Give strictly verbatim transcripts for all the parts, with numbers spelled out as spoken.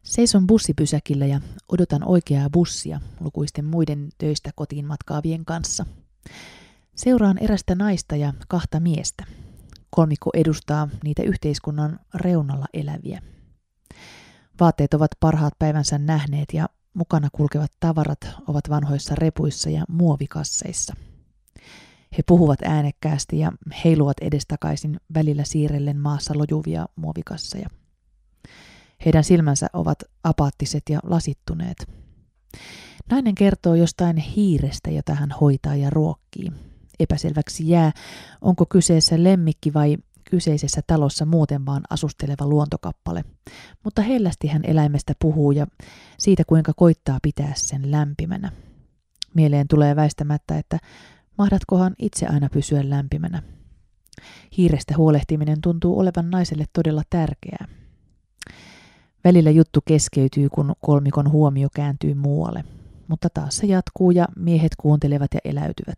Seison bussipysäkillä ja odotan oikeaa bussia lukuisten muiden töistä kotiin matkaavien kanssa. Seuraan erästä naista ja kahta miestä. Kolmikko edustaa niitä yhteiskunnan reunalla eläviä. Vaatteet ovat parhaat päivänsä nähneet ja mukana kulkevat tavarat ovat vanhoissa repuissa ja muovikasseissa. He puhuvat äänekkäästi ja heiluvat edestakaisin välillä siirrellen maassa lojuvia muovikasseja. Heidän silmänsä ovat apaattiset ja lasittuneet. Nainen kertoo jostain hiirestä, jota hän hoitaa ja ruokkii. Epäselväksi jää, onko kyseessä lemmikki vai kyseisessä talossa muuten vaan asusteleva luontokappale, mutta hellästi hän eläimestä puhuu ja siitä, kuinka koittaa pitää sen lämpimänä. Mieleen tulee väistämättä, että mahdatkohan itse aina pysyä lämpimänä. Hiirestä huolehtiminen tuntuu olevan naiselle todella tärkeää. Välillä juttu keskeytyy, kun kolmikon huomio kääntyy muualle, mutta taas se jatkuu ja miehet kuuntelevat ja eläytyvät.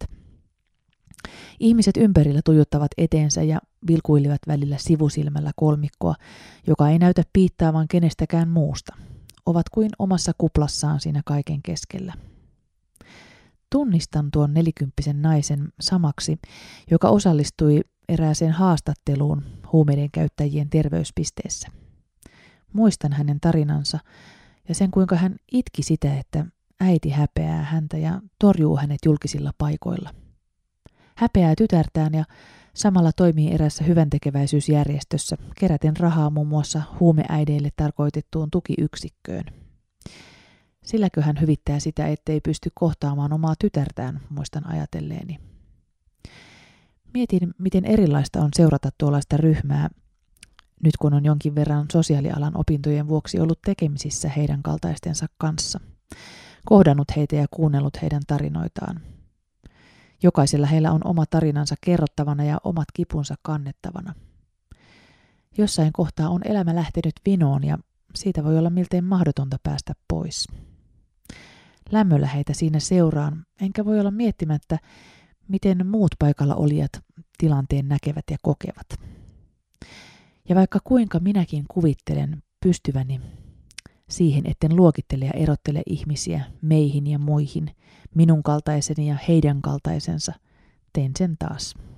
Ihmiset ympärillä tuijottavat eteensä ja vilkuilivat välillä sivusilmällä kolmikkoa, joka ei näytä piittaavan kenestäkään muusta. Ovat kuin omassa kuplassaan siinä kaiken keskellä. Tunnistan tuon nelikymppisen naisen samaksi, joka osallistui erääseen haastatteluun huumeiden käyttäjien terveyspisteessä. Muistan hänen tarinansa ja sen, kuinka hän itki sitä, että äiti häpeää häntä ja torjuu hänet julkisilla paikoilla. Häpeää tytärtään ja samalla toimii erässä hyväntekeväisyysjärjestössä, keräten rahaa muun muassa huumeäideille tarkoitettuun tukiyksikköön. Silläkö hän hyvittää sitä, ettei pysty kohtaamaan omaa tytärtään, muistan ajatelleeni. Mietin, miten erilaista on seurata tuollaista ryhmää, nyt kun on jonkin verran sosiaalialan opintojen vuoksi ollut tekemisissä heidän kaltaistensa kanssa, kohdannut heitä ja kuunnellut heidän tarinoitaan. Jokaisella heillä on oma tarinansa kerrottavana ja omat kipunsa kannettavana. Jossain kohtaa on elämä lähtenyt vinoon ja siitä voi olla miltei mahdotonta päästä pois. Lämmöllä heitä siinä seuraan, enkä voi olla miettimättä, miten muut paikalla olijat tilanteen näkevät ja kokevat. Ja vaikka kuinka minäkin kuvittelen pystyväni siihen, etten luokittele ja erottele ihmisiä meihin ja muihin, minun kaltaiseni ja heidän kaltaisensa, tein sen taas.